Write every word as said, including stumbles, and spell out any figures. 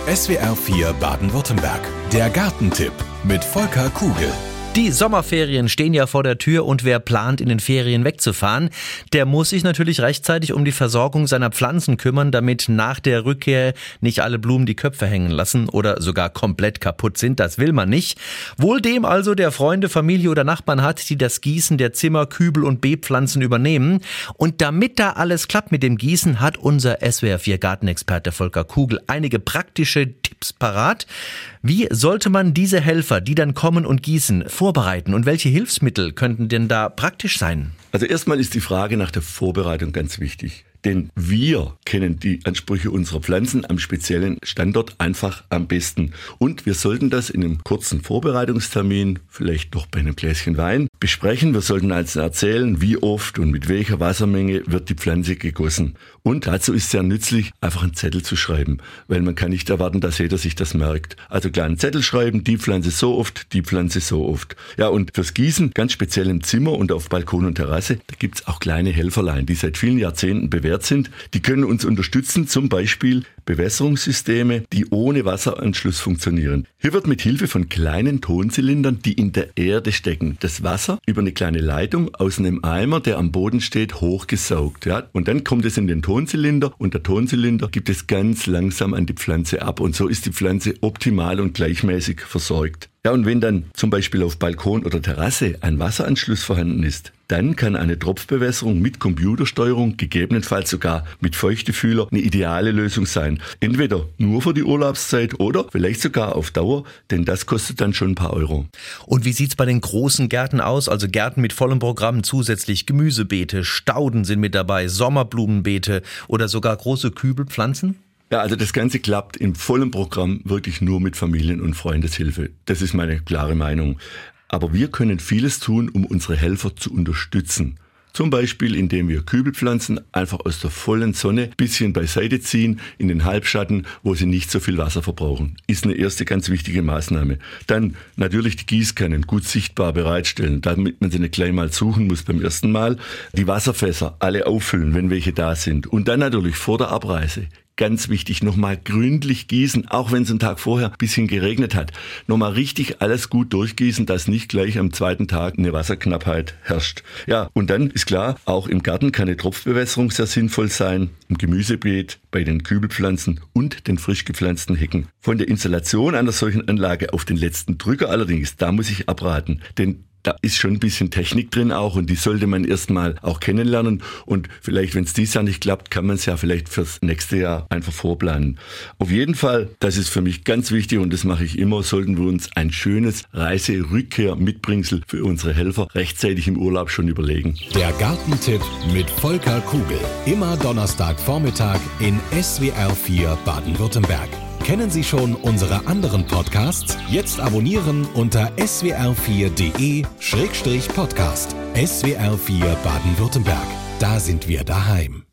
S W R vier Baden-Württemberg. Der Gartentipp mit Volker Kugel. Die Sommerferien stehen ja vor der Tür und wer plant, in den Ferien wegzufahren, der muss sich natürlich rechtzeitig um die Versorgung seiner Pflanzen kümmern, damit nach der Rückkehr nicht alle Blumen die Köpfe hängen lassen oder sogar komplett kaputt sind. Das will man nicht. Wohl dem also, der Freunde, Familie oder Nachbarn hat, die das Gießen der Zimmer-, Kübel- und Beetpflanzen übernehmen. Und damit da alles klappt mit dem Gießen, hat unser S W R vier Gartenexperte Volker Kugel einige praktische Tipps parat. Wie sollte man diese Helfer, die dann kommen und gießen, vorbereiten und welche Hilfsmittel könnten denn da praktisch sein? Also erstmal ist die Frage nach der Vorbereitung ganz wichtig. Denn wir kennen die Ansprüche unserer Pflanzen am speziellen Standort einfach am besten. Und wir sollten das in einem kurzen Vorbereitungstermin, vielleicht noch bei einem Gläschen Wein, besprechen. Wir sollten also erzählen, wie oft und mit welcher Wassermenge wird die Pflanze gegossen. Und dazu ist sehr nützlich, einfach einen Zettel zu schreiben, weil man kann nicht erwarten, dass jeder sich das merkt. Also klar, einen Zettel schreiben, die Pflanze so oft, die Pflanze so oft. Ja, und fürs Gießen, ganz speziell im Zimmer und auf Balkon und Terrasse, da gibt's auch kleine Helferlein, die seit vielen Jahrzehnten bewährt sind. Die können uns unterstützen, zum Beispiel Bewässerungssysteme, die ohne Wasseranschluss funktionieren. Hier wird mit Hilfe von kleinen Tonzylindern, die in der Erde stecken, das Wasser über eine kleine Leitung aus einem Eimer, der am Boden steht, hochgesaugt. Ja? Und dann kommt es in den Tonzylinder und der Tonzylinder gibt es ganz langsam an die Pflanze ab und so ist die Pflanze optimal und gleichmäßig versorgt. Ja, und wenn dann zum Beispiel auf Balkon oder Terrasse ein Wasseranschluss vorhanden ist, dann kann eine Tropfbewässerung mit Computersteuerung, gegebenenfalls sogar mit Feuchtefühler, eine ideale Lösung sein. Entweder nur für die Urlaubszeit oder vielleicht sogar auf Dauer, denn das kostet dann schon ein paar Euro. Und wie sieht's bei den großen Gärten aus? Also Gärten mit vollem Programm, zusätzlich Gemüsebeete, Stauden sind mit dabei, Sommerblumenbeete oder sogar große Kübelpflanzen? Ja, also das Ganze klappt im vollen Programm wirklich nur mit Familien- und Freundeshilfe. Das ist meine klare Meinung. Aber wir können vieles tun, um unsere Helfer zu unterstützen. Zum Beispiel, indem wir Kübelpflanzen einfach aus der vollen Sonne ein bisschen beiseite ziehen, in den Halbschatten, wo sie nicht so viel Wasser verbrauchen. Ist eine erste ganz wichtige Maßnahme. Dann natürlich die Gießkannen gut sichtbar bereitstellen, damit man sie nicht gleich mal suchen muss beim ersten Mal. Die Wasserfässer alle auffüllen, wenn welche da sind. Und dann natürlich vor der Abreise. Ganz wichtig, nochmal gründlich gießen, auch wenn es einen Tag vorher ein bisschen geregnet hat. Nochmal richtig alles gut durchgießen, dass nicht gleich am zweiten Tag eine Wasserknappheit herrscht. Ja, und dann ist klar, auch im Garten kann eine Tropfbewässerung sehr sinnvoll sein, im Gemüsebeet, bei den Kübelpflanzen und den frisch gepflanzten Hecken. Von der Installation einer solchen Anlage auf den letzten Drücker allerdings, da muss ich abraten, denn da ist schon ein bisschen Technik drin auch und die sollte man erstmal auch kennenlernen und vielleicht, wenn es dieses Jahr nicht klappt, kann man es ja vielleicht fürs nächste Jahr einfach vorplanen. Auf jeden Fall, das ist für mich ganz wichtig und das mache ich immer, sollten wir uns ein schönes Reise-Rückkehr-Mitbringsel für unsere Helfer rechtzeitig im Urlaub schon überlegen. Der Gartentipp mit Volker Kugel. Immer Donnerstagvormittag in S W R vier Baden-Württemberg. Kennen Sie schon unsere anderen Podcasts? Jetzt abonnieren unter s w r vier punkt d e Schrägstrich Podcast. S W R vier Baden-Württemberg. Da sind wir daheim.